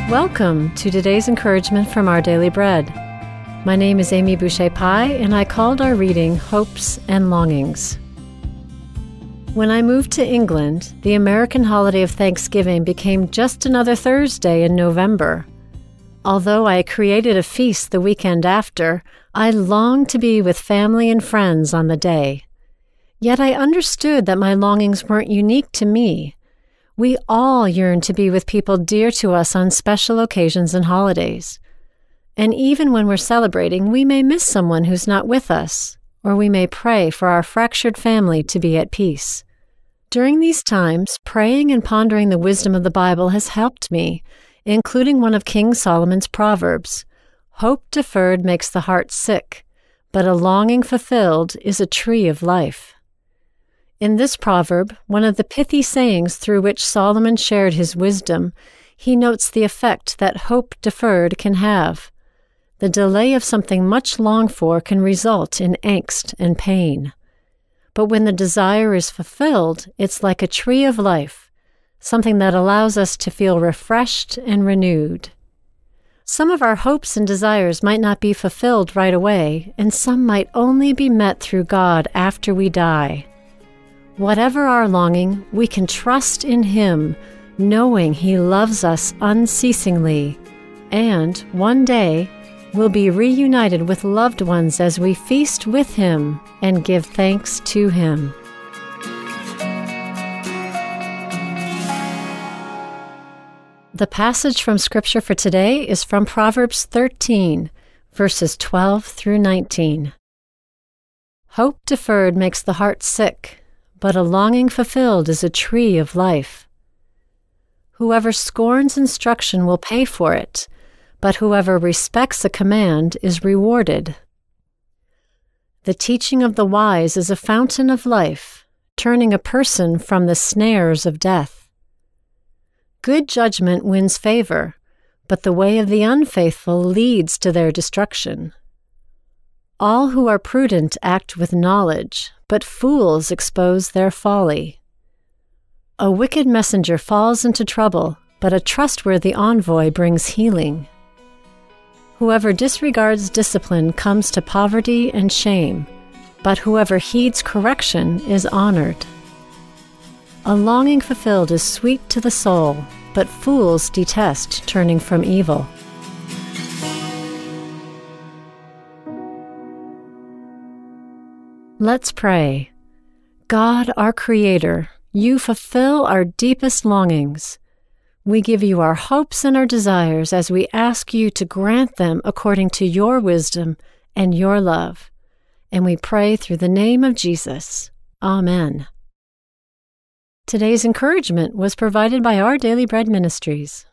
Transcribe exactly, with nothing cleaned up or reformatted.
Welcome to today's encouragement from Our Daily Bread. My name is Amy Boucher-Pye, and I called our reading Hopes and Longings. When I moved to England, the American holiday of Thanksgiving became just another Thursday in November. Although I created a feast the weekend after, I longed to be with family and friends on the day. Yet I understood that my longings weren't unique to me. We all yearn to be with people dear to us on special occasions and holidays. And even when we're celebrating, we may miss someone who's not with us, or we may pray for our fractured family to be at peace. During these times, praying and pondering the wisdom of the Bible has helped me, including one of King Solomon's Proverbs. Hope deferred makes the heart sick, but a longing fulfilled is a tree of life. In this proverb, one of the pithy sayings through which Solomon shared his wisdom, he notes the effect that hope deferred can have. The delay of something much longed for can result in angst and pain. But when the desire is fulfilled, it's like a tree of life, something that allows us to feel refreshed and renewed. Some of our hopes and desires might not be fulfilled right away, and some might only be met through God after we die. Whatever our longing, we can trust in Him, knowing He loves us unceasingly, and one day we'll be reunited with loved ones as we feast with Him and give thanks to Him. The passage from Scripture for today is from Proverbs thirteen, verses twelve through nineteen. Hope deferred makes the heart sick, but a longing fulfilled is a tree of life. Whoever scorns instruction will pay for it, but whoever respects a command is rewarded. The teaching of the wise is a fountain of life, turning a person from the snares of death. Good judgment wins favor, but the way of the unfaithful leads to their destruction. All who are prudent act with knowledge, but fools expose their folly. A wicked messenger falls into trouble, but a trustworthy envoy brings healing. Whoever disregards discipline comes to poverty and shame, but whoever heeds correction is honored. A longing fulfilled is sweet to the soul, but fools detest turning from evil. Let's pray. God, our Creator, You fulfill our deepest longings. We give You our hopes and our desires as we ask You to grant them according to Your wisdom and Your love. And we pray through the name of Jesus. Amen. Today's encouragement was provided by Our Daily Bread Ministries.